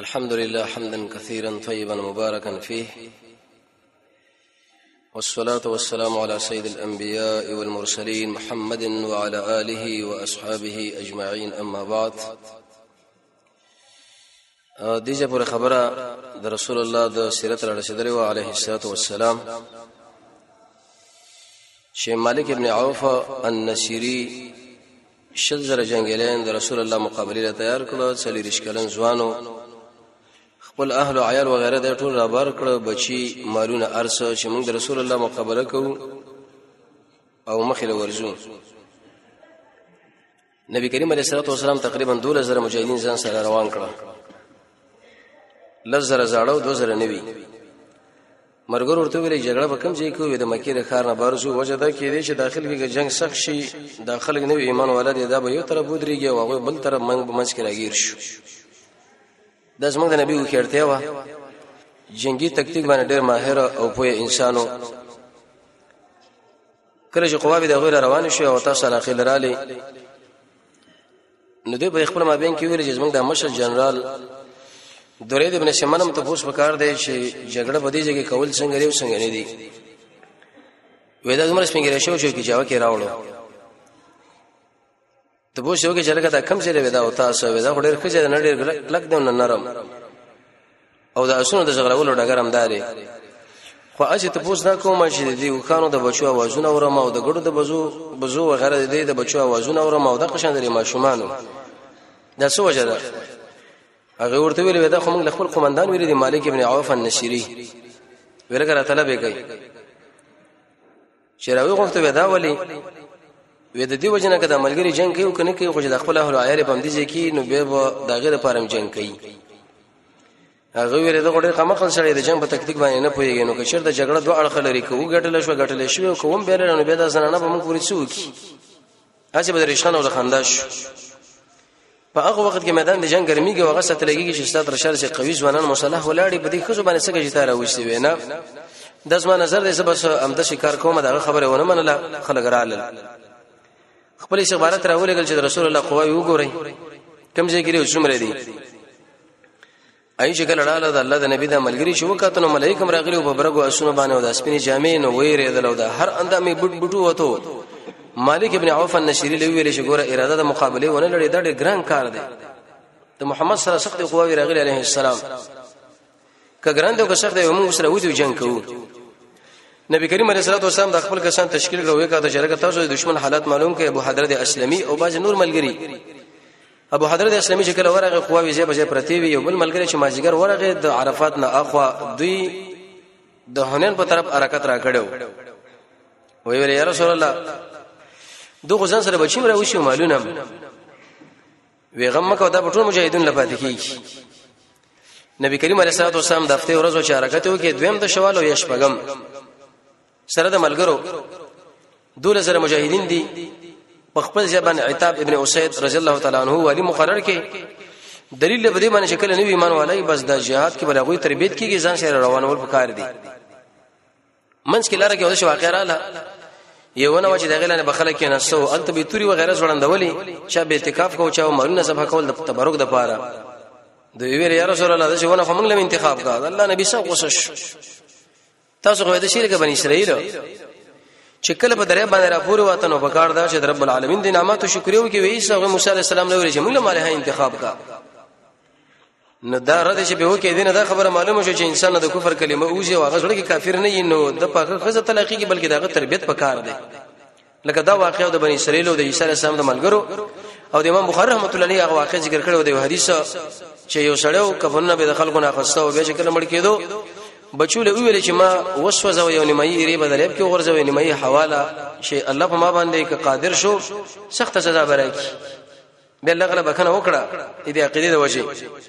الحمد لله حمدا كثيرا طيبا مباركا فيه، والصلاة والسلام على سيد الأنبياء والمرسلين محمد وعلى آله وأصحابه أجمعين. أما بعد، دیجه پر خبره د رسول الله د سیرت رسول عليه الصلاه والسلام شیخ مالک ابن عوف النصيري شل زره جنگیلین د رسول الله مقابله له تیار کړو. چلی رشکلن ځوانو خپل اهل او عیال وغیرہ د ټول رابر کړو، بچي مالونه ارسه چې موږ د رسول الله مقابله کوو او مخله ورزو. نبی کریم علیه الصلاه والسلام تقریبا 2000 مجاهدین ځان سره روان کړل. لزر زاړو 2000 نوي مرګور ورته ویلې جګړه به کم ځای کوي. د مکې د ښار نه بارزو وجه دا کې دي چې داخل کې جنگ سخت شي، داخل کې نوې ایمان ولادت دا به یو طرف ودرېږي او هغه بل طرف منځ کې راګیر شو. د زموږ د نبی وکړتیا و جنگي تکتیک باندې ډېر ماهر او پوهه انسانو. کله چې قواوی د غیر روان شو او تاسو علاقه لرالي نو دوی په خپل مابین کې ویل چې زموږ د مشر جنرال درید ابن شمنم ته پوښ وکړ دی چې جګړه بدی ځای کې کول څنګه لري څنګه نه دي. وېدا زموږ سپینګره شو چې جواب کې راوړو ته پوښ یو کې چې لکه دا کم څه دی وېدا او تاسو وېدا خو ډېر ښه نه ډېر لک دی نرم او دا اسونو د جګړولو ډګرم داري. خو اځه ته پوښ نه کوم چې دی وکانو د بچو اوازونه اورم او د ګړو د بزو وغیرہ دی د بچو اوازونه اورم او د قشان لري ماشومان. دا څه وجه ده؟ هغه ورته ویل دا خو موږ خپل قومندان ویل دي مالک ابن عوف النصيري ورګه طلب کوي چې راوي غوښته ودا ولي وې د دې وجنه کده ملګری جنگ کوي کنه کوي خو د خپل اهل عیال په مدي کې نو به د غیر لپاره جنگ کوي. هغه ویل دا غوډه قمقل سره د جنگ په تکتیک باندې نه پويږي. نو که چیرته جګړه دوه اړخ لري کوو ګټل شو کوم به نه به دا زنانه به موږ پوری څوکي هڅه به رښتانه او خنداش. په هغه وخت کې میدان د جنگ ګرميږي او هغه ستلګي چې ستاسو رشاد سي قوي ځوانان مصالح ولاړي په دې خزو باندې څنګه چې تاره وشي وینا د زما نظر دې سبس امده شکار کومه دا خبره ونه منله. خلک رااله خپل عبارت راولېګل چې رسول الله قوي وګوري کوم ځای کې څومره دي. اي چې کله رااله د الله د نبی د ملګری شو کاتنو ملائکه راغلي او په برګو اسونه باندې او د سپینې جامې نو وېره دلو دا هر اندامې بټو وته. مالک ابن عوف النصيري لویل چې ګوره اراده د مقابله ونه لري دا ډېر ګران کار دی. ته محمد صلی الله علیه وسلم قواوی راغلی علیه السلام کګران ته سخت دی موږ سره ودی جنگ کوو. نبی کریم علیه الصلاه والسلام د خپل کسان تشکیل کړو وکړه چې راګه تاسو د دشمن حالات معلوم کړي. ابو حضرت اسلمي او باز نور ملګری ابو حضرت اسلمي چې کله ورغه قواوی زی بجې پرتی وي او بل ملګری چې ماجګر ورغه د عرفات نه اخوا دوی د هنن په طرف حرکت را کړو. وی ویل یا رسول الله دوه ځان سره بچیم راوښیو مالونه وی غم مکه دا ټول مجاهدین لپاره کیږي. نبی کریم علیه الصلاه والسلام د هفته ورځو چې حرکت وکړي دویم د شوال او یشپغم سره د ملګرو 2000 مجاهدین دي. په خپل ځبان عتاب ابن اسید رضی الله تعالی عنہ ولی مقرر کې دلیل به دې باندې شکل نوې ایمان والای بس د جهاد کې بلغوی تربیت کیږي ځان سره روانول پکار دي. منځ کې لاره کې ودش واقعاله یو نه چې دغه لنه بخله کې نسو انت به توري وغیرہ ځوړندولي چې به اعتکاف کو چاو مالونه صفه کول د تبرک د پاره. د ویری یا رسول الله چې ونه فمن لم انتخاب کا الله نبی صاحب وسش تاسو غوډه شریک بنی اسرائیل چې کله په دریا باندې را پورې واتنو پکار دا چې رب العالمین د نعمتو شکر یو کې ویسا موسی علی السلام له ویل چې موږ مالها انتخاب کا نو دا رد چې به وکي دینه دا خبره معلومه شو چې انسان د کفر کلمه اوځي او هغه ځل کې کافر نه نو د پاکه خزه تلقی کې بلکې دغه تربیت پکار دی. لکه دا واقعه د بنی اسرائیل او د عیسی علیه السلام د ملګرو او د امام بخاری رحمت الله علیه هغه واقعه ذکر کړو د حدیث چې یو سړیو کفنه به د خلکو نه خسته او به چې کله مړ کېدو بچو له ویل چې ما وسوسه یو نیمایي ری بدلېب کې ورځوي نیمایي حواله شي الله په ما باندې قادر شو سخت سزا برکې به الله غلبه کنه وکړه دې عقیده د وجه.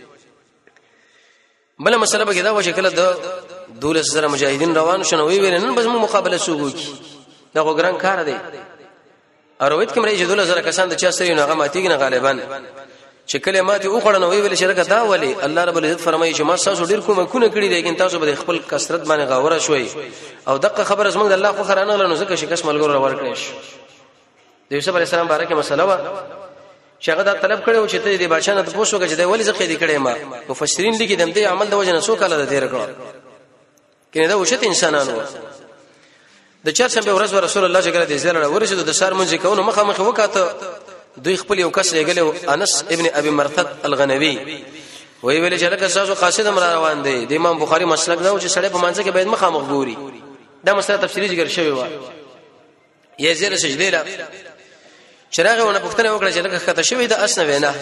بل مسله به دا و چې کله د 2000 مجاهدین روان شنو ویل نن بس مو مقابله سوګو کی دا وګران کار دی. ارویت کوم رئیس 2000 کسان د چا سره نه غماتیږي نه غالبا چې کلمات او خړنه ویل شرکت دا ولی الله رب العزت فرمایي چې ما تاسو ډیر کومه کونه کړی لیکن تاسو به خپل کثرت باندې غاوره شوي او دغه خبر زموږ د الله خو خرانه لنو ځکه شکست ملګرو ور کړی. د یوسف علی السلام بارکه مسله وا شغه دا طلب کړو چې ته دې بادشاہ نه پوښتنه وکړه چې دا ولې زخه دې کړې ما مفسرین لیکي دمته عمل د وجه نه سو کاله تیر کړو کینه دا وشت انسانانو د چهارشنبه ورځ رسول الله صلی الله علیه وسلم ورسېد د سار منځ کونه مخه وکاته دوی خپل یو کس لګلو انس ابن ابي مرثد الغنوي وی ویل چې لکه تاسو قاصد امر روان دي د امام بخاري مسلک دا چې سړی په منځ کې باید مخامخ ګوري دا مسله تفصیلی ذکر شوی و یې زیره سجده لا چراغونه پښتنه وکړه چې لکه کته شوی د اسنه وینا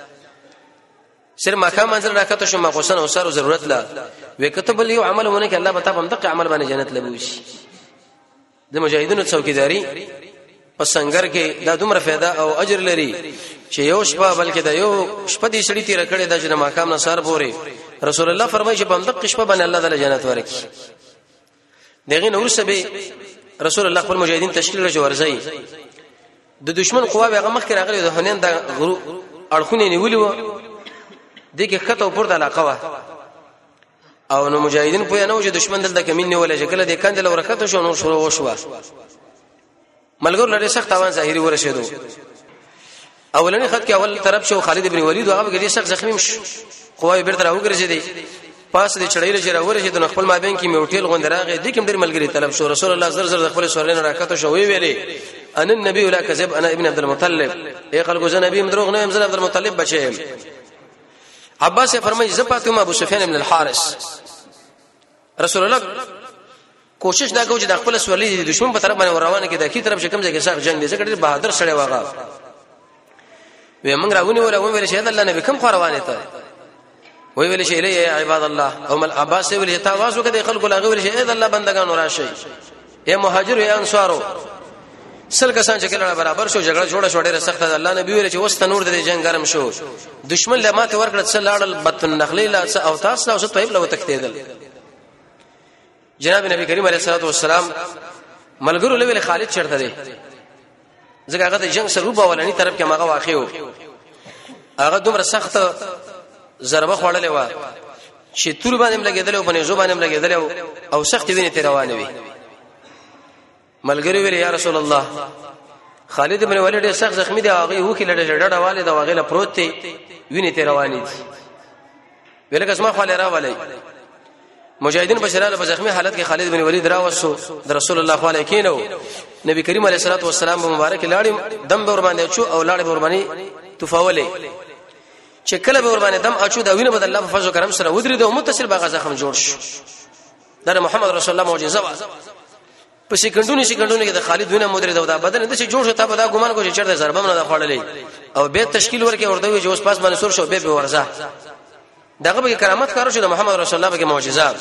سر ماکه منځل راکته شو مخوسن او سره ضرورت لا وکتب له عملونه کې الله به تاسو دغه عمل باندې جنت لبوشي د مجاهدینو څوکیداری په څنګه کې دا دومره फायदा او اجر لري چې یو شپه بلکې دا یو شپه دې سړی تیر کړي د جنہ ماقام نصار پورې رسول الله فرمایي چې په دغه شپه باندې الله تعالی جنت ورکړي دغه نور سبه رسول الله خپل مجاهدین تشکیل راځي ورځي د دشمن قوا به مخ کې راغلي د هنن د اړخونه نیولې و دغه خطو پر د علاقه وا او نو مجاهدین په نو چې دشمن دلته کمین نیولې شکل د کندل ورکته شو نو شروع وشو ملګر لري سخت اوان ظاهري ورشهدو اولنی خط کې اول طرف شو خالد ابن ولید هغه کې سخت زخمی شو قوای بیرته راوګرځیدي پاس دې چړې لږه ورشهدو نو خپل مابین کې میوټیل غوندراغه د کوم ډیر ملګری طلب شو رسول الله زر زر خپل سورلین راکته شو ویلې ان النبي لا كذب انا ابن عبد المطلب اي خلکو زنه نبی مدروغ نه امزل عبد المطلب بچي عباس فرمایي زپاتم ابو سفيان بن الحارث رسول الله کوشش دا کوي چې د خپل سورلې د دشمن په طرف باندې روانه کې د کی طرف شکم ځای کې صاحب جنگ دي ځکه ډیر بهادر سره واغا وي موږ راونی ویل شه الله نبی کوم روانه ته وی ویل شه الی عباد الله او مل عباس ویل ته واسو کده خلق لا ویل شه الله بندگان راشي اے مهاجر یا انصارو سل کسان چې کله برابر شو جګړه جوړه شو ډیره سخته ده الله نبی ویل چې وست نور د جنگ ګرم شو دشمن له ماته ورکړه څل لاړل بتن نخلی لا او تاسو او طيب لو تکتیدل جناب نبی کریم علیه الصلاه والسلام ملګرو له خالد چرته دی ځکه هغه د جنگ سره وبولنی طرف کې ماغه واقع و هغه دومره سخت ضربه خوړلې و چې تور باندې لګیدل او باندې زو باندې لګیدل او سخت ویني ته روانه وي ملګری ویل یا رسول الله خالد بن ولید سخت زخمی دی هغه وو کې لړ والد او هغه پروت دی ویني ته روانه دي ویل کسمه خو لرا ولای مجاهدین بشراله په زخمی حالت کې خالد بن ولید راوسو د رسول الله صلی الله علیه کینو نبی کریم علیه الصلاه والسلام مبارک لاړ دم به ور باندې چو او لاړ به ور باندې تفاولې چې کله به ور باندې دم اچو دا وینه بد الله په فضل کرم سره ودرې د متصل باغ زخم جوړ شو دا محمد رسول الله معجزه وا په سکندونو کې د خالد وینه مدرې دا بدن د چې جوړ شو ته به دا ګمان کو چې چرته ضربه نه خړلې او به تشکیل ورکې ورته چې اوس پاس باندې سور شو به ورزه دغه به کرامت کارو شو د محمد رسول الله به معجزات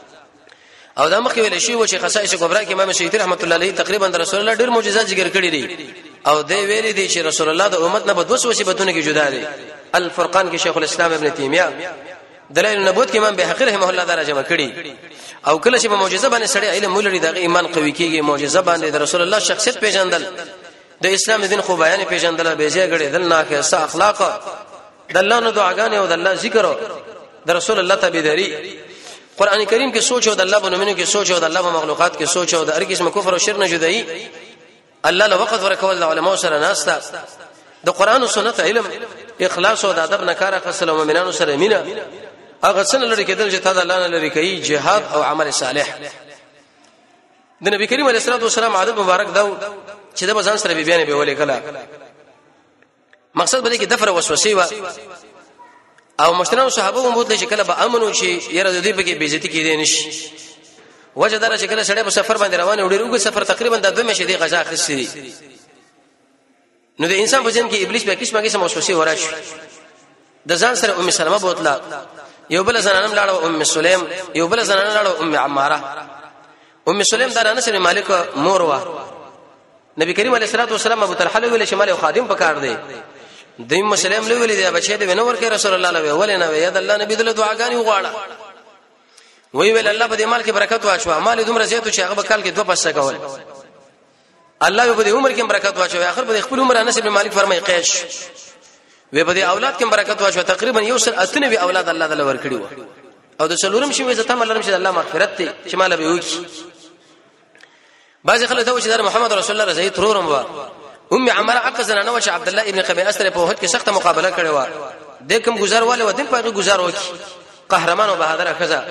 او دا مخکې ویل شي و چې خصائص کبرا کې امام شیخ رحمت الله علیه تقریبا د رسول الله ډیر معجزات ذکر کړی دي او دی ویلي دي چې رسول الله د امت نه بدوس وصیبتونه کې جدا دي الفرقان کې شیخ الاسلام ابن تیمیه دلائل النبوت کې امام بهقی رحمه الله درجه کړی او کله چې په معجزه باندې سړی علم ولري د ایمان قوي کیږي معجزه باندې د رسول الله شخصیت پیژندل د اسلام دین خو بیان پیژندل به ځای غړي دل نه کې اخلاق د الله نو دعاګانې او د الله ذکر د رسول الله تابعداري قران کریم کې سوچ او د الله په نومونو کې سوچ او د الله په مخلوقات کې سوچ او د هر قسم کفر او شرک نه جدایي الله له وخت ورکول د علماء سره ناستا د قران او سنت علم اخلاص او د ادب نه کار اخصل او مؤمنانو سره مینا هغه څنګه لري کېدل چې تا د الله نه لري کوي جهاد او عمل صالح د نبی کریم علیه الصلاه والسلام عادت مبارک دا چې د بزان سره بیان به ولې کلا مقصد بده کې دفر وسوسه و او مشتران صحابه هم بوتل چې کله به امنو شي یره د دې په کې بیزتی کېدې نشي وجه دار چې کله سړی په سفر باندې روان وي ډیرو سفر تقریبا د 2 میاشتې دی غزا خسري نو د انسان په ځین کې ابلیس به قسمه وسوسه وراشي د ځان سره ام سلمہ بوتلا یو بل زنانم لاړه ام سلیم یو بل زنانه لاړه ام عماره ام سلیم د انس بن مالک مور وا نبی کریم علیه الصلاه والسلام ابو طلحه ویل شمال او خادم پکار دی دیم مسلم له ویل دی بچی دی نو ورکه رسول الله له ولې نه یا د الله نبی دله دعاګانی وغواړه وی ویل الله په دې مال کې برکت واچو مال دومره زیاتو چې هغه کال کې 2 پسه کول الله په دې عمر کې برکت واچو اخر په خپل عمر انس بن مالک فرمای قیش وی په دې اولاد کې برکت واچو تقریبا یو سل اتنه به اولاد الله تعالی ورکړي وو او د څلورم شي وي زته ملرم شي الله مغفرت ته چې مال به وکی بعض خلک دا و چې د محمد رسول الله رضی ترورم وا ام عمره عقزنا نو چې عبد الله ابن قبي اسره په وحد کې سخت مقابله کړې و د کوم گزارواله و دل په گزار وکي قهرمان او بهادر خزا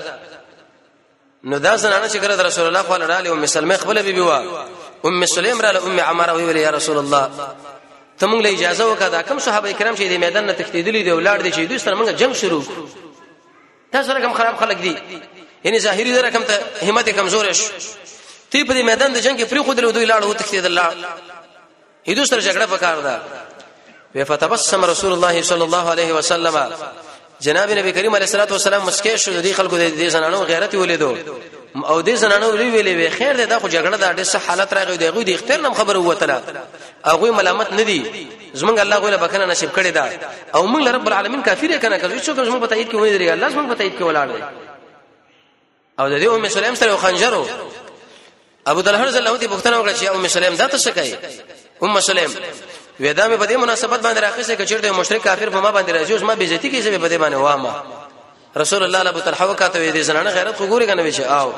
نو دا زنانه چې ګره رسول الله صلی الله علیه و سلم خپل بیبي وا ام سلیم را ام عمره ویل یا رسول الله ته موږ له اجازه وکړه کوم صحابه کرام چې د میدان نه تښتیدلي دي ولړ دي چې دوی سره موږ جنگ شروع تاسو سره کوم خراب خلک دي یعنی ظاهري در کوم ته همت کمزور شي تی په میدان د جنگ کې پری خو درو دوی لاړ و تښتیدل هیڅ سره جګړه پکار ده وفتبسم رسول الله صلی الله علیه وسلم جناب نبی کریم علیه الصلاه والسلام مسکه شو د خلکو د زنانو غیرت ولیدو او د زنانو ویلې خیر ده خو جګړه د ډېر حالت راغی دی د اختیار نم خبر وته هغه ملامت نه دي زمونږ الله غوله بکنه نصیب کړی دا او موږ رب العالمین کافر کنه کوي څوک زموږ په تایید کې وایي دی الله زموږ په تایید کې ولاړ دی او د دې ام سلیم سره خنجرو ابو طلحه رضی الله عنه پوښتنه وکړه چې ام سلیم دا څه کوي ام سلیم ودا مې په دې مناسبت باندې راخصه کې چیرته مشرک کافر په ما باندې راځي اوس ما بیزتی کې څه په دې باندې وامه رسول الله ابو طلحه وکاته دې زنانه غیرت خو ګوري کنه وشه او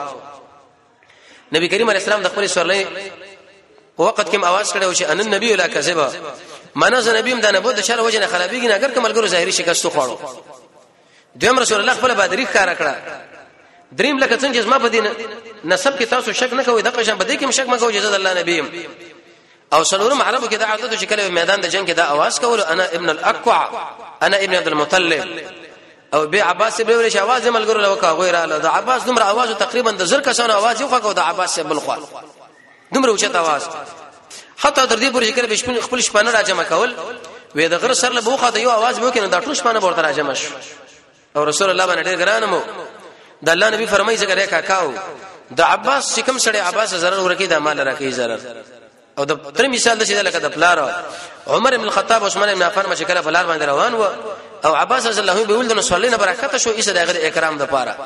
نبی کریم علیه السلام د خپل سورلې په وخت کې आवाज کړو چې ان النبي لا کذبا معنا ز نبی مدانه بود شر وجنه خرابېږي نه اگر کملګرو ظاهري شکست خوړو دیم رسول الله خپل بادری ښکارا کړه دریم لکه څنګه چې ما په دین نسب کې تاسو شک نه کوئ د قشن بده کې شک مګو جزاد الله نبی او سلورم عربو کې دا عادت چې کله میدان د جنگ کې دا आवाज کول انا ابن الاقوع انا ابن عبد المطلب او به عباس ابن ورش आवाज ملګرو لوکا غویره له د عباس دومره आवाज تقریبا د زر کسانو आवाज یو خو د عباس بل خو دومره اوچت आवाज حتی تر دې پورې چې کله خپل شپانه راجمع کول وې د غر سر له بوخه د یو आवाज مو کې نه د ټول شپانه ورته راجمع شو او رسول الله باندې ډېر ګرانمو د الله نبی فرمایي چې ګره کاکاو د عباس شکم سره عباس zarar ورکی د مال راکې zarar او د تر مثال د څه لکه د پلار عمر ابن الخطاب عثمان بن عفان مشکله پلار باندې روان و او عباس رضی الله عنه به ولدن صلی الله برکت شو ایسه د اکرام د پاره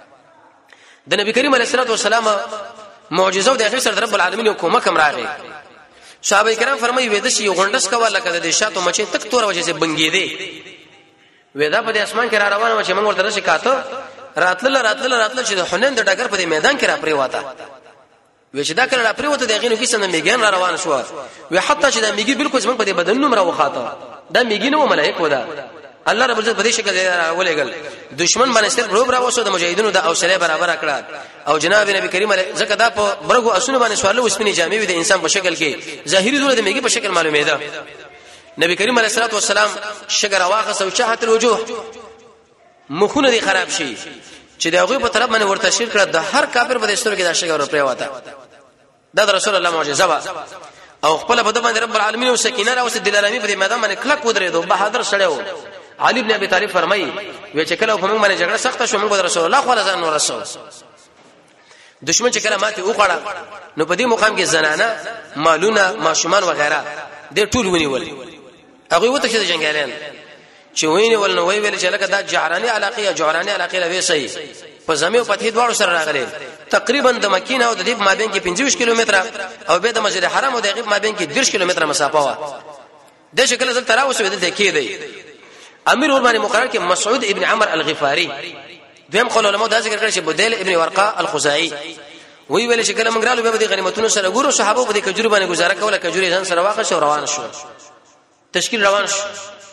د نبی کریم علیه الصلاه والسلام معجزه او د اخر سره رب العالمین کومه کم راغی صحابه کرام فرمایي وې د شي غونډس کوا لکه د شاتو مچې تک تور وجه سي بنګې دي وېدا په اسمان کې را روانه و چې موږ ورته شکایت راتل چې د حنین د ډګر په میدان کې را پرې واته وې چې دا کله را پرې وته د غینو کې څنګه میګان را روان شو وې حتی چې د میګي بالکل څنګه په بدن نوم را وخاته دا میګي نو ملائکه ودا الله رب عزت په دې شکل ولېګل دشمن باندې ستر روب را وسو د مجاهدینو د حوصله برابر کړه او جناب نبی کریم علیه زکه دا په برغو اسونه باندې سوال وسپنی جامې وي د انسان په شکل کې ظاهري زونه د میګي په شکل معلومه ده نبی کریم علیه الصلاه والسلام شګر واخص او چاحت الوجوه مخونه دي خراب شي چې دغه په طرف باندې ورته شیر کړه د هر کافر په دستور کې دا شګر پرې واته دا رسول الله معجزه وا او خپل په باندې رب العالمین او سکینه راوست دلالامي په میدان باندې کلک ودرېدو بهادر سړیو علي ابن ابي طالب فرمایي و چې کله په موږ باندې جګړه سخته شو موږ رسول الله صلی الله علیه وسلم دشمن چې کله ماته وخړه نو په دې مقام کې زنانه مالونه ماشومان وغیرہ د ټول ونیول هغه وته چې جنگیالان چې ویني ول نو ویل چې لکه دا جعرانی علاقه لوي صحیح په زميو په دې دواړو سره راغلي تقریبا د مکینه او د دې مابین کې 25 کیلومتره او به د مسجد حرام او د غیب مابین کې 10 کیلومتره مسافه و د شکل زل تراوس ودل د کې دی امیر ور باندې مقرر کې مسعود ابن عمر الغفاری دویم قول علماء دا ذکر کړی چې بدیل ابن ورقه الخزاعي وی ویل چې کله موږ رالو به د غنیمتونو سره ګورو صحابه په دې کجوري باندې گزاره کوله کجوري ځان سره واخښ او روان شو تشکیل روان شو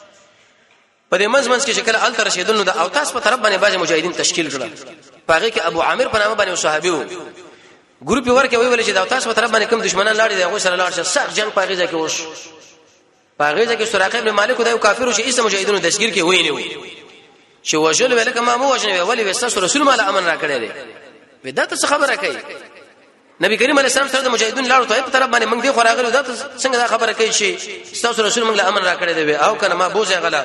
په دې منځ کې شکل ال تر رشیدونو د اوتاس په طرف باندې باج مجاهدین تشکیل کړل پاره کې ابو عامر په نامه باندې صحابي وو ګروپ ورکه وی ویل چې د اوتاس په طرف باندې کوم دشمنان لاړ دي هغه سره لاړ شه سخت جنگ پاغه ځکه وش پاغه ځکه سراقه ابن مالک د کافرو چې اسلام مجاهدینو تشکیل کې ویني وي چې وجل ویل کما مو وجنه ولی وساس رسول الله امن را کړی دی ودته څه خبره کوي نبی کریم علیه السلام سره د مجاهدین لاړو ته په طرف باندې موږ دی خوراغلو دا څنګه دا خبره کوي چې تاسو رسول موږ له امن را کړی دی او کنه ما بوزه غلا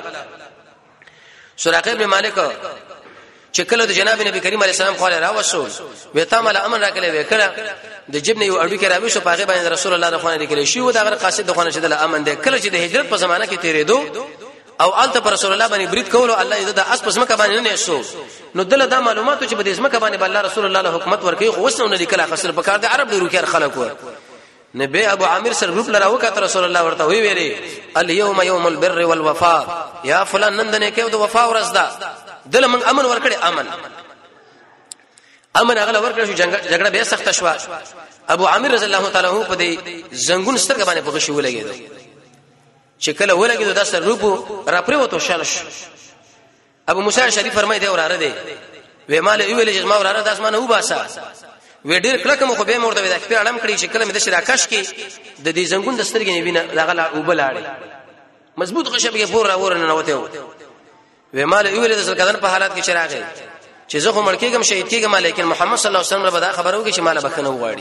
سراقه ابن مالک چې کله د جناب نبی کریم علیه السلام خو را وسول وې تامل امن را کړی وې کړه د جبن یو اډو کې راوي شو پاغه باندې رسول الله د خوانه لیکل شي و دا غره قاصد د خوانه شدل امن دی کله چې د هجرت په زمانہ کې تیرېدو او الته پر رسول الله باندې برید کول الله دې د اس پس مکه باندې نه شو نو دله دا معلوماتو چې په دې مکه باندې الله رسول الله له حکومت ورکي خو وسنه نه لیکل خسر په کار د عرب ډیرو کې خلک و نبی ابو عامر سره گروپ لراو کته رسول الله ورته وی ویلي اليوم يوم البر والوفاء یا فلان نن نه کې د وفا ورځ ده دله من امن ورکړي امر هغه ورکړ شو جګړه به سخت شو ابو عامر رضی الله تعالی عنہ په دې زنګون سترګ باندې په غشي ولګیدو چې کله ولګیدو د سر روبو را پریوتو شالش ابو موسی شریف فرمای دی وراره دی وې مال ویل چې ما وراره د اسمانه وباسا وې ډیر کله کوم خو به مرده وې د خپل علم کړی چې کله مې د شراکش کې د دې زنګون د سترګې نه وینه لغه وبلاړي مضبوط غشه به پور را ورنه نوته وې مال ویل د سرکدن په حالت کې چراغې چې زه خو مړ کېږم شهید کېږم لیکن محمد صلی الله علیه وسلم رب دا خبرو کې چې مال بخنه وغواړي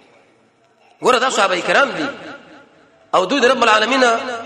ګوره دا صحابه کرام دي او دوی رب العالمین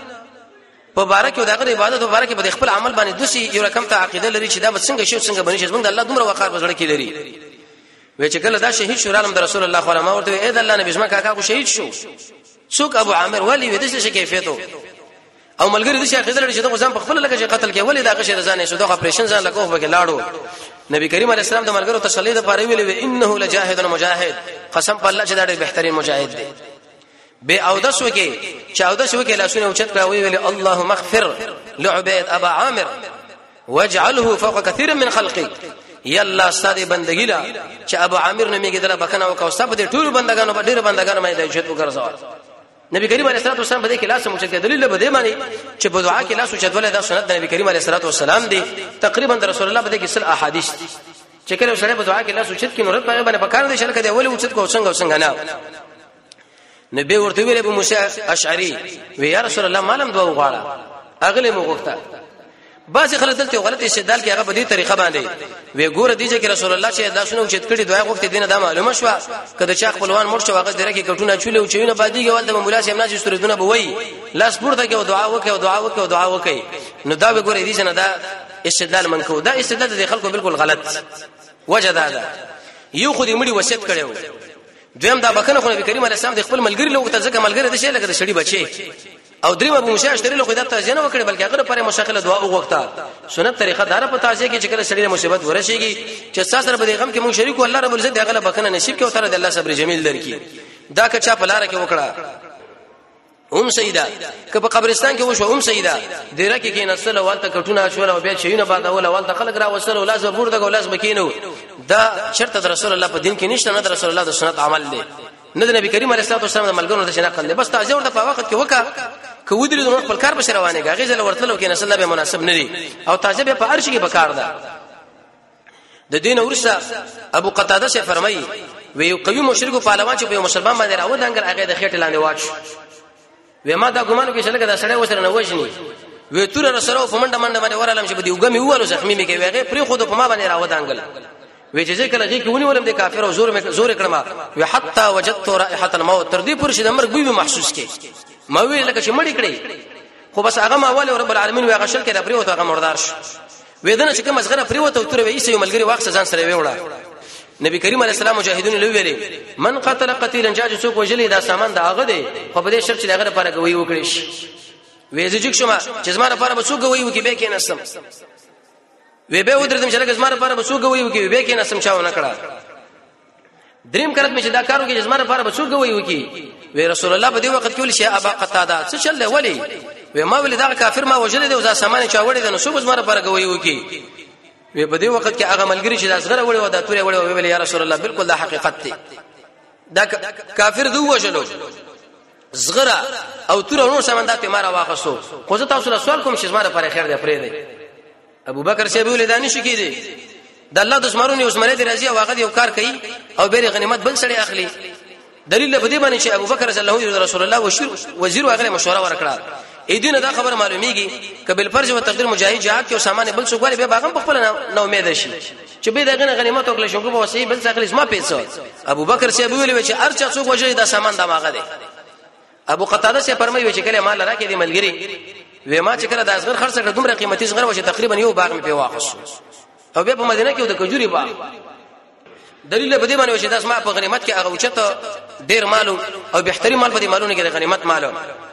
په بارک او دغه عبادت په بارک په خپل عمل باندې دوسی یو رقم ته عقیده لري چې دا به څنګه شي څنګه بنی شي څنګه الله دومره وقار بزړه کې لري وې چې کله دا شهید شو رالم د رسول الله صلی الله علیه وسلم ورته اې د الله نبی زما کاکا خو شهید شو څوک ابو عامر ولی وې د څه کیفیتو او ملګری د شي عقیده لري چې دا ځان په خپل لکه قتل کې ولی دا غشه ځان شو دا اپریشن ځان لکه وبګه لاړو نبی کریم علیه السلام د ملګرو تسلی د پاره ویلې انه لجاهد مجاهد قسم په الله چې دا ډېر بهترین مجاهد دی به اودس وکي چې اودس وکي لاسونه اوچت کړه ویلې اللهم اغفر لعبيد ابا عامر واجعله فوق كثير من خلقي يلا استاد بندګی لا چې ابو عامر نه میګه دله بکنه او کوسب دي ټول بندگانو ډېر بندگانو مې د عزت وګرځاو نبی کریم علیه الصلاه والسلام بده کې لاس موچت کې دلیل بده معنی چې په دعا کې لاس اوچت ولې دا سنت د نبی کریم علیه الصلاه والسلام دی تقریبا د رسول الله بده کې سل احادیث چې کله سره په دعا کې لاس اوچت کې نورت باندې پکار دي شل کده ولې اوچت کو څنګه نه نبی ورته ویل ابو موسی اشعری وی یا رسول الله مالم دعا وغواړه اغله مو غوښته بعض خلک دلته غلط استدلال کوي هغه په دې طریقه باندې وی ګوره دیږي چې رسول الله چې دا شنو چې کړي دعا غوښته دینه دا معلومه شو کله چې خپلوان مړ شو هغه دره کې کټونه چولې او چوینه باندې ګول د مولا سیم نه چې سورتونه بوي لاس پورته کې دعا وکي او دعا وکي او دعا وکي نو دا ګوره دې نه دا استدلال منکو دا استدلال د خلکو بالکل غلط وجدا دا یو خو دې مړي وصیت کړو دویم دا بکنه خو نبی کریم علیه السلام د خپل ملګری له وخت ځکه ملګری د شي لکه د شړی بچي او دریم ابو موسی اشتری له خدای ته ځنه وکړي بلکې هغه پر مشاخله دعا وغوښته سنت طریقه دار په تاسو کې چې کله شړی مصیبت ورشيږي چې ساسره به غم کې مونږ شریکو الله رب العزت هغه بکنه نصیب کې او تر د الله صبر جمیل درکې دا که چا په لار کې وکړه سیدا که په قبرستان کې وشو سیدا ډیره کې نسل والته کټونه شول او بیا شيونه بعد اول والته خلک را وصل او لاس ورته ګولاس بکینو دا شرط د رسول الله په دین کې نشته نه د رسول الله د سنت عمل دی نه د نبی کریم علیه الصلاه والسلام د ملګرو د شناقل دی بس تاسو ورته په وخت کې وکا که ودرې د خپل کار بشره وانه غږی زل ورتلو کې نسل به مناسب نه دی او تاسو به په ارش کې بکار ده د دین ورسره ابو قتاده سے فرمایي وی یو قوي مشرک پهلوان چې په مسلمان باندې راو دنګر هغه د خېټه لاندې واچ و ما دا ګمانو کې شلګه دا سړی وسره نه وښني و تور سره په منډه باندې ورالم چې بده وګمي ووالو زخمی می کوي هغه پری خود په ما باندې راو دنګل و چې کله غي کې ونی ولم د کافر او زور کړم و حتا وجدت رائحه الموت تر دې پرې چې د مرګ بوی محسوس کې ما وی لکه چې مړی کړی خو بس هغه ما ول رب العالمین و غشل کې د پری وته هغه مردار شو ودنه چې کوم ازغره پری وته تر وې سې ملګری واخ ځان سره وړه نبی کریم علیه السلام مجاهدون له ویلي من قتل قتیلا جاج څوک وجلی دا سامان دا هغه دی خو په دې شرط چې هغه لپاره کوي وکړي شي وې ځکه شما چې زما لپاره به څوک کوي وکي به کې نسم وې به ودرتم چې زما لپاره به څوک کوي وکي به کې نسم چاو نه کړه دریم کرت مې چې دا کارو کې زما لپاره به څوک کوي وکي وې رسول الله په دې وخت کې ول شي ابا قتاده څه چل ولی وې ما ول دا کافر ما وجلی دی او دا سامان چا وړي د نو صبح زما لپاره کوي وکي وی په دې وخت کې هغه ملګری چې داسغره وړي او دا تورې وړي ویل یا رسول الله بالکل دا حقیقت دی دا کافر دوه وجلو زغره او تور نور سمندات مارا واخصو خو زه تاسو له سوال کوم چې زما لپاره خیر دی پرې دی ابو بکر سی ویل دانی شو کې دی د الله د اسمرونی عثمانه دی راضي او هغه یو کار کوي او بیره غنیمت بل سړي اخلي دلیل په دې باندې چې ابو بکر رضی الله عنه رسول الله وزیر هغه مشوره ورکړه اې دینه دا خبر معلومیږي کبل فرض او تقدیر مجاهد جهاد کې او سامان بل څو غوړي به باغم په خپل نو امید شي چې به دغه غنیمت او کله شونکو به وسی بل څه خلیص ما پیسو ابو بکر سی ویل چې ارچا څو غوړي دا سامان دماغه دی ابو قتاده سی فرمایي چې کله مال راکې دی ملګری و ما چې کله د اصغر خرڅ کړه دومره قیمتي صغر وشه تقریبا یو باغ می په واخص او به په مدینه کې د کجوري باغ دلیل به دې باندې چې داس ما په غنیمت کې هغه اوچته ډیر مالو او بهتري مال په دې مالونو کې د غنیمت مالو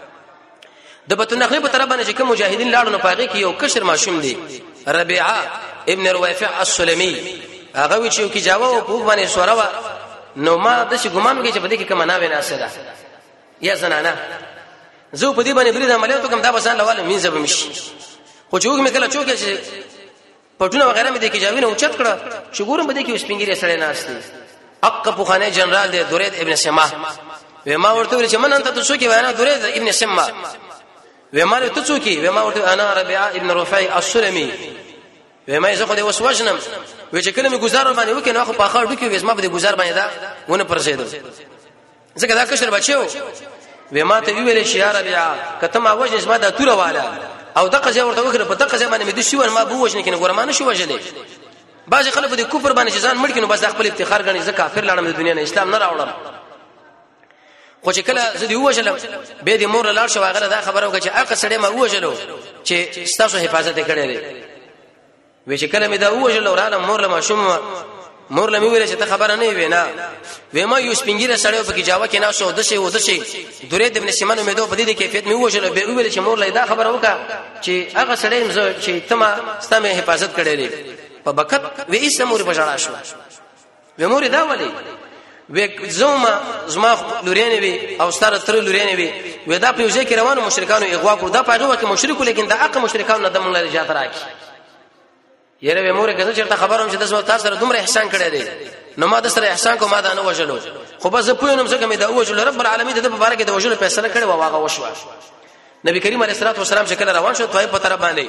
د بت النخل په طرف باندې چې کوم مجاهدین لاړو نه پاږي کې یو کشر ماشوم دی ربيعه ابن رويفع السلمي هغه وی چې کی جواب او په باندې سوروا نو ما د شي ګمان کې چې په دې کې کوم نه ویني اسره یا زنانه زه په دې باندې برید عملیاتو کوم دا بسان لواله مين زب مشي خو چې وګم کله چوکې چې پټونه وغیرہ مې د کې جاوینه اوچت کړه چې ګورم بده کې سپینګری سره ناشته اق په خانه جنرال د درید ابن سما و ما ورته ویل چې من انت تاسو کې وینا درید ابن سما و ما ته تاسو کې و ما ورته انا ربيعه ابن رفيع السلمي و ما زه خو دې وسوجنم و چې کله مې گزار باندې وکړ نو خو په خاطر کې وسما په دې گزار باندې دا ونه پرځېدو ځکه دا کشر بچو و ما ته ویل چې یا ربيعه کته ما وجه اسما دا توره والا او دغه ځای ورته وکړه په دغه ځای باندې مې د شو ما بو وجنه کې ګورمانه شو وجلې بعض خلک د کفر باندې ځان مړ کینو بس خپل افتخار غني ځکه کافر لاړم د دنیا نه اسلام نه راوړم خو چې کله زه دی وژلم به د مور لاړ شو هغه دا خبره وکړه چې هغه سړی ما وژلو چې ستاسو حفاظت کړی دی وې چې کله مې دا وژلو رااله مور له ماشوم مور له مې ویل چې ته خبره نه وینا وې ما یو سپینګیره سړی په کې جاوا کې نه شو دشه درید ابن سیمانو مې دوه په دې کیفیت مې وژلو به ویل چې مور له دا خبره وکړه چې هغه سړی چې تما ستاسو حفاظت کړی دی په بکت و ایسه مور په جړا شو و مور دا ولي و زما لوريانه وي او ستاره تر لوريانه وي و دا په ځای کې روانو مشرکانو اغوا کو دا پاغه وکه مشرکو لیکن دا اق مشرکانو نه دمن لري جات راکی یره و مور کزه چرته خبروم چې تاسو سره دومره احسان کړی دی نو ما د سره احسان کو ما دا نه وژلو خو بس په نوم څنګه مې دا وژلو رب العالمین د مبارک د وژلو فیصله کړي و واغه وشو نبی کریم علیه الصلاه والسلام شکل روان شو طائف په طرف باندې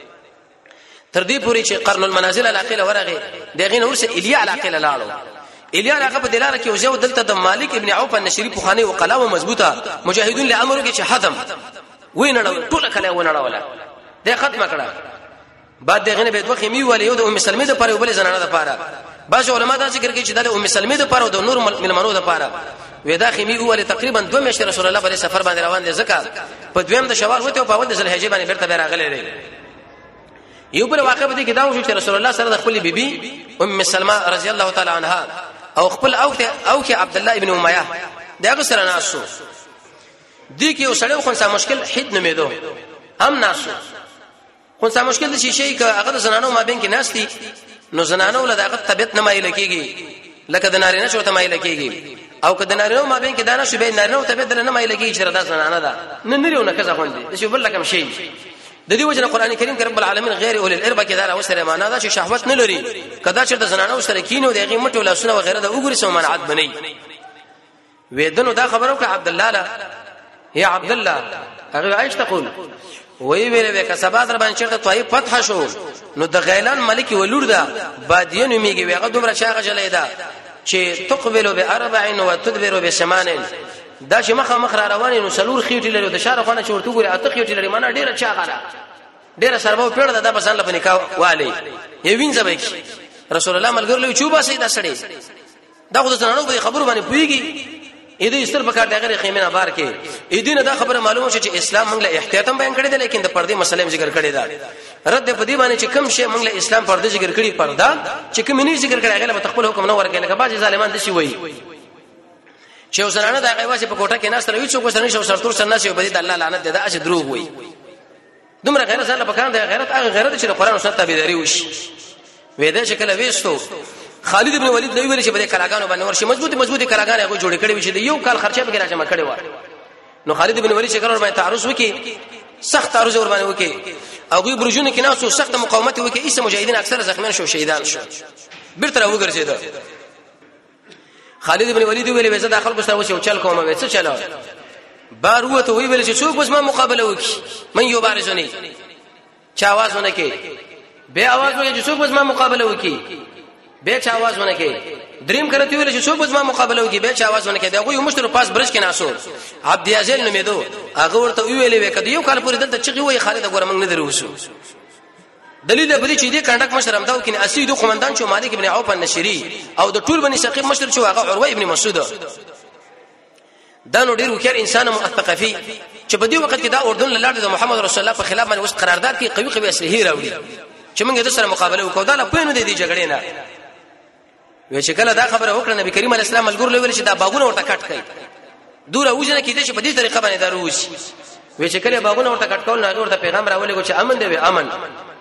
تر دې پوری چې قرن المنازل علاقه ورغه دغه نور سه الیا علاقه لاړو الیا علاقه په دلاره کې وجو دلته د مالک ابن عوف النشری په خانه او قلاوه مضبوطه مجاهدون له امر کې چې حدم وینړو ټول کله ونړوله د ختمه کړه بعد دغه نه به دوه خمی ولې یو د ام سلمې د پاره وبل زنانه د پاره باج علماء دا ذکر کوي چې د ام سلمې د پاره او د نور ملمنو د پاره ودا خمی ولې تقریبا 2 میاشتې رسول الله په سفر باندې روان دي زکات په دویم د شوال وته او په ول د ذلحجه باندې بیرته راغلي دي یو بل واقع به کې دا و چې رسول الله سره د خپل بیبي ام سلمہ رضی الله تعالی عنها او خپل او کې عبد الله ابن امیہ دغه سره ناسو دي کې وسړیو خو څه مشکل حد نه میدو هم ناسو خو څه مشکل شي شي ک هغه زنانو ما بین کې ناشتي نو زنانو له دغه طبيعت نه مایل کېږي لکه د نارینه شو ته مایل کېږي او که د نارینه ما بین کې دانه شو به نارینه طبيعت نه مایل کېږي چې ردا زنانه ده نه نریونه کزه خوندي شي بل لکم شي د دې وجه قرآن کریم کې رب العالمین غیر اول الاربه کې دا اوسره معنا ده چې شهوت نه لري کدا چې د زنانو سره کینو دغه مټو لاسونه وغیرہ د وګوري سو منعت بنئ وېدنو دا خبرو کې عبد الله لا یا عبد الله هغه عائشہ تقول وی ویلې کسبا در باندې چې طائف فتح شو نو د غیلان ملک ولور ده بادین میږي ویغه دومره شاغه جلې ده چې تقبل باربع وتدبر بثمان دا چې مخ رواني نو سلور خيوټي لري د شاره خونه چې ورته ګوري اته خيوټي لري معنا ډیره چاغره ډیره سربو پیړه ده بسان له نکاح والي یوین زبې رسول الله ملګری چوبا سي دا سړي دا خو د زنانو په خبرو باندې پويږي اې دې استر پکار دغه خیمه بار کې اې دې دا خبره معلومه شي چې اسلام موږ له احتیاطم بیان کړی دی لیکن د پردې مسلې ذکر کړی دا رد په دې باندې چې کوم شی موږ له اسلام پردې ذکر کړی پردا چې کوم نه ذکر کړی هغه په خپل حکم نه ورکړي لکه باج ظالمان دي شي وایي چې وسنانه دا غواړي په کوټه کې ناس تر ویڅو کو سره شو سرتور سره ناس یو بدی د الله لعنت ده اشه دروغ وایي دومره غیرت سره په کار ده غیرت هغه غیرت چې قرآن او سنت تابعداري وشي وې دا شکل وېستو خالد ابن ولید دوی ویل چې په کلاګانو باندې ورشي مضبوطي کلاګانې هغه جوړ کړي وي چې یو کال خرچه به راځم کړي و نو خالد ابن ولید څنګه ور باندې تعرض وکي سخت تعرض ور باندې وکي او غي برجونه کې ناسو سخت مقاومت وکي ایسه مجاهدین اکثر زخمیان شو شهیدان شو بیرته وګرځیدل خالد ابن ولید ویل وځه داخل کو سره وچل کومه وڅ چلو بار وته وی ویل چې څوک بس ما مقابله وکي من یو بارزونی چا आवाज ونه کې به आवाज وکي چې څوک بس ما مقابله وکي به چا आवाज ونه کې دریم کرته ویل چې څوک بس ما مقابله وکي به چا आवाज ونه کې دغه یو مشتر پاس برج کې ناسو عبد یازل نومېدو هغه ورته ویلې وکړه یو کال پورې دلته چغي وای خالد ګور موږ نه دروسو دلیل به دې چې دې کندک مشر امداو کې اسید قومندان شو مالک ابن عوف النشری او د ټول بني ثقيف مشر شو هغه عروه ابن مسعود دا نو ډیر وکړ انسان مثقفي چې په دې وخت کې دا اردن لاله د محمد رسول الله په خلاف باندې وس قرارداد کې قوي اصلي راوړي چې موږ د سره مقابله وکړو دا لا پېنو دي جګړې نه وې چې کله دا خبره وکړه نبی کریم علیه السلام ملګر لوي چې دا باغونه ورته کټ کړي دوره وځنه کې دې چې په دې طریقه باندې دروش وې چې کله باغونه ورته کټ کول نه ورته پیغام راولې چې امن دی امن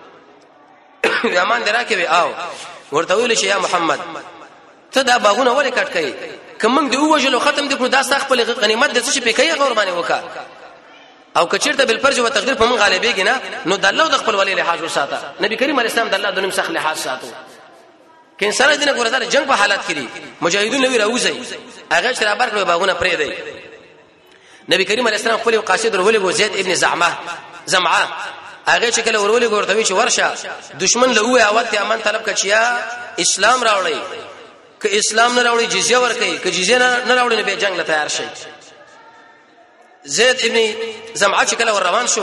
امان درا کې او ورته ویل چې یا محمد ته دا باغونه ولې کټ کړي کوم دی وژلو ختم دی کړو دا سخت په غنیمت د څه په کوي غور باندې وکا او کچیرته بل فرج او تقدیر په من غالبېږي نه نو د الله د خپل ولی لحاظ وساته نبی کریم علیه السلام د الله د نوم څخه لحاظ ساتو کې انسان دینه ګورته جنگ په حالت کې دي مجاهدون نوی راوځي هغه چې رابر کړو باغونه پرې دی نبی کریم علیه السلام خپل قاصد ورولې زید ابن زمعه هغه چې کله ورولې ګورته چې ورشه دشمن له وې اول ته امن طلب کچیا اسلام راوړی که اسلام نه راوړي جزیه ورکړي که جزیه نه راوړي نه به جنگ له تیار شي زید ابن زمعه چې کله ور روان شو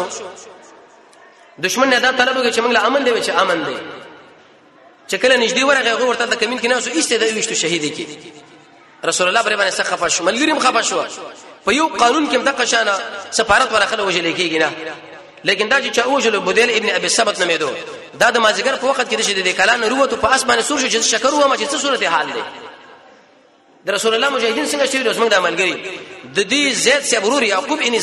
دشمن نه دا طلب وکړي چې موږ له امن دی چې امن دی چې کله نږدې ورغه ورته د کمین کې ناسو ایسته د وشتو شهید کی رسول الله باندې څخه خفه شو ملګریم خفه شو په یو قانون کې مدقه شانه سفارت ورخله وجلې کېږي نه لیکن دا چې اوجل بدیل ابن ابي ثبت نمې دو دا د مازیګر په وخت کې د کلان وروته په اسمانه سور شو چې شکر و ما چې څه صورت حال دی د رسول الله مجاهدین څنګه شوی اوس موږ د عملګری د دې زید صبرور یعقوب ابن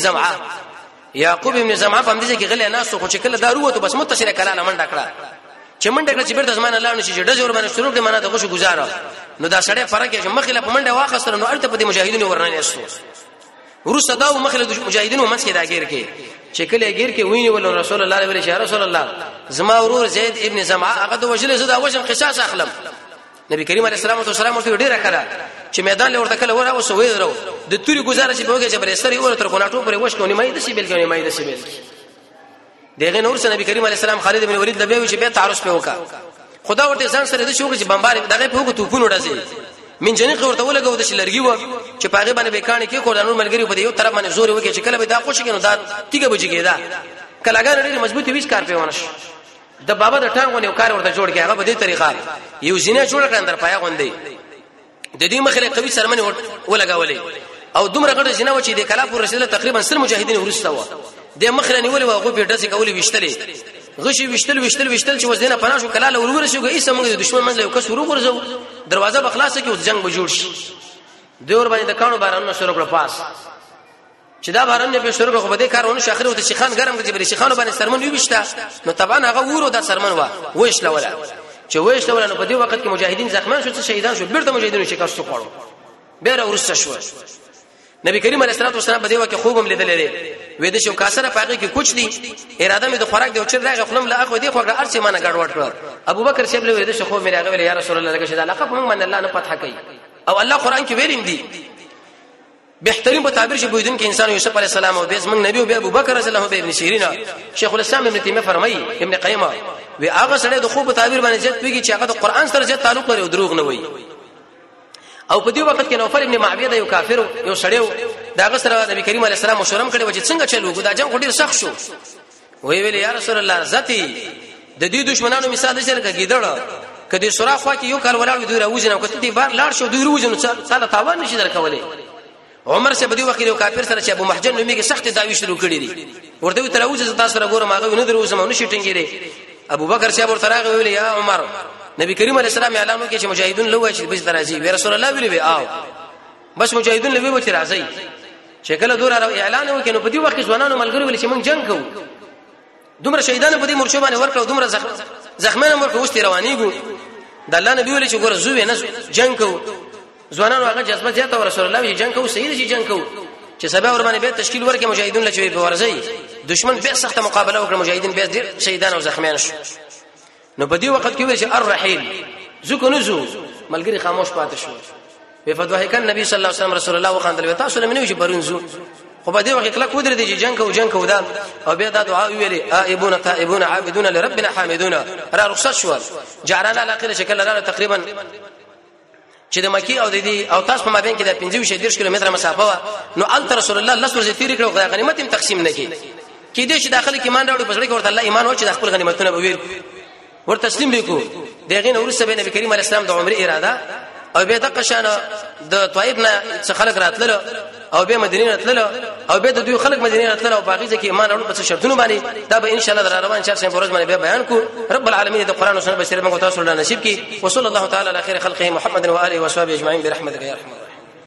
زمعه په دې کې غلې ناس خو چې کله دا وروته بس متصله کلان منډه کړه چې منډه کړه چې بیرته زمانه الله نشي چې ډزور باندې شروع دې معنا ته خوشو گزاره نو دا سړی فرق یې مخله په منډه واخستره نو الته په دې مجاهدینو ورننه استو ورسره دا مخله د مجاهدینو منځ کې دا غیر کې چې کله غیر کې ویني ول رسول الله علیه وسلم رسول الله زما ورور زید ابن زمعه هغه د وجل زدا وجن قصاص اخلم نبی کریم علیه السلام ورته ډیره کړه چې میدان له ورته کله ورا وسو ویرو د توري گزاره چې بوګه جبر سری ور تر کوناټو پر وښ کونی مې د سی بل کونی مې د سی بل دغه نور سره نبی کریم علیه السلام خالد بن ولید لبه چې به تعرض په وکا خدا ورته ځان سره د شوګه چې بمبار دغه په وګ توپونو ډزي من جنې ورته ولګو د شلرګي و چې پاغه باندې به کاني کې قرانو ملګری په یو طرف باندې زور وکي چې کله به دا خوشی کنه دا تیګه بږي کېدا کلاګان لري مضبوطی ویش کار په ونش د بابا د ټانګونه یو کار ورته جوړ کې هغه په دې طریقه یو زینه جوړ کړ اندر پایا غوندې د دې مخله قوي سرمنه ولګولې او دومره غټه زینه و چې د کلا پور رسول تقریبا سر مجاهدین ورسته و د مخله نیولې و غو په ډسې کولې وشتلې غشي وشتل چې وزنه پناه شو کلاله ورور شو ایسه موږ د دشمن منځ یو کس ورغورځو دروازه بخلاصه کې جنگ به جوړ شي دور باندې د کانو بارانونه شروع کړ پاس چې دا باران په شروع کړ په دې کارونه شاخره وته شيخان ګرم کې بری شيخانو باندې سرمن ویشته نو طبعا هغه ورو د سرمن و وښله ولا چې وښله ولا نو په دې وخت کې مجاهدین زخمان شو شهیدان شو بیرته مجاهدینو شکست وکړو بیره ورسته شو نبی کریم علیه الصلاه والسلام په دې وخت خوبم لیدل لري وې د شو کاسره پاګه کې کوچ دي اراده مې د خوراک دی او چې راغ خپلم لا اخو دې خو ارسه مانه ګډوډ کړ ابو بکر شیب له دې شو خو مې راغلی یا رسول الله لکه شدا لقب من الله نه فتح کوي او الله قران کې ویلیم دي بهترین په تعبیر شي بویدن کې انسان یوسف علی السلام او بیس موږ نبی او ابو بکر رضی الله ابن سیرینا شیخ الاسلام ابن تیمیه فرمایي ابن قیمه وی هغه سره د خوب تعبیر باندې جت پیږي چې هغه د قران سره جت تعلق لري او دروغ نه وایي او په دې وخت کې نوفل ابن معبد یو کافر یو سړیو داغه سره نبی کریم علیه السلام مشورم کړي و چې څنګه چلو دا جنگ ډیر سخت شو وی ویل یا رسول الله ذاتی د دې دشمنانو مثال سره کېدل کدي سوره خوا کې یو کال ولاړ دوی راوځنه کته دې بار لاړ شو دوی روزنه تعالی تاوان نشي درکولې عمر سے بدی وخت یو کافر سره چې ابو محجن نومي کې سخت داوی شروع کړي دي ورته تلوځه تاسو سره ګورم هغه نه دروځم نو شي ټینګي ابو بکر صاحب ورته راغی ویل یا عمر نبی کریم علیه السلام اعلان وکړي چې مجاهدون لوي چې بس درازي رسول الله ویلي او بس مجاهدون لوي و چې راځي چې کله دور اعلان وکړي نو په دې وخت ځوانانو ملګری ویل چې موږ جنگ کوو دومره شهیدانو په دې مرشو باندې ورکړو دومره زخمانه ورکړو وستي روانيګو د الله نبی ویل چې ګور زوی نه جنگ کوو ځوانانو هغه جذبه زیاته رسول الله یې جنگ کوو صحیح شي جنگ کوو چې سبا ور باندې به تشکیل ورکړي مجاهدون لچوي په ورځي دشمن به سخت مقابله وکړي مجاهدین به ډیر شهیدان او زخمیان شو نو په دې وخت کې ویل چې الرحیل زکو نزو ملګری خاموش پاتې شو په فتوه کان نبی صلی الله علیه وسلم رسول الله وخاندل تاسو له منو چې برونزو خو په دې وخت کې کله کو درې دي جنگ کوو دا او به دا دعا ویلي ائبون تائبون عابدون لربنا حامدون را رخصت شو جعلنا الاخر شکل را تقریبا چې د مکی او د دې او تاسو په مابین کې د 15 کیلومتره مسافه و نو ال رسول الله الله سره تیر کړو غنیمت هم تقسیم نه کی دې چې داخلي کې ایمان راوړي پسړي ورته الله ایمان و چې د خپل غنیمتونه به ویر ور تسلیم وکړو دغه نور سبه نبی کریم علیه السلام د عمره اراده او به د قشانه د طائف نه څخه خلک راتلل او به مدینه راتلل او به د دوی خلک مدینه راتلل او باقي ځکه ایمان راوړل په شرطونو باندې دا به ان شاء الله در روان چار سم پروز باندې به بیان کو رب العالمین د قران او سنت بشری موږ تاسو له نصیب کی وصلی الله تعالی علی خیر خلقه محمد و اله و صحبه اجمعین برحمتک یا ارحم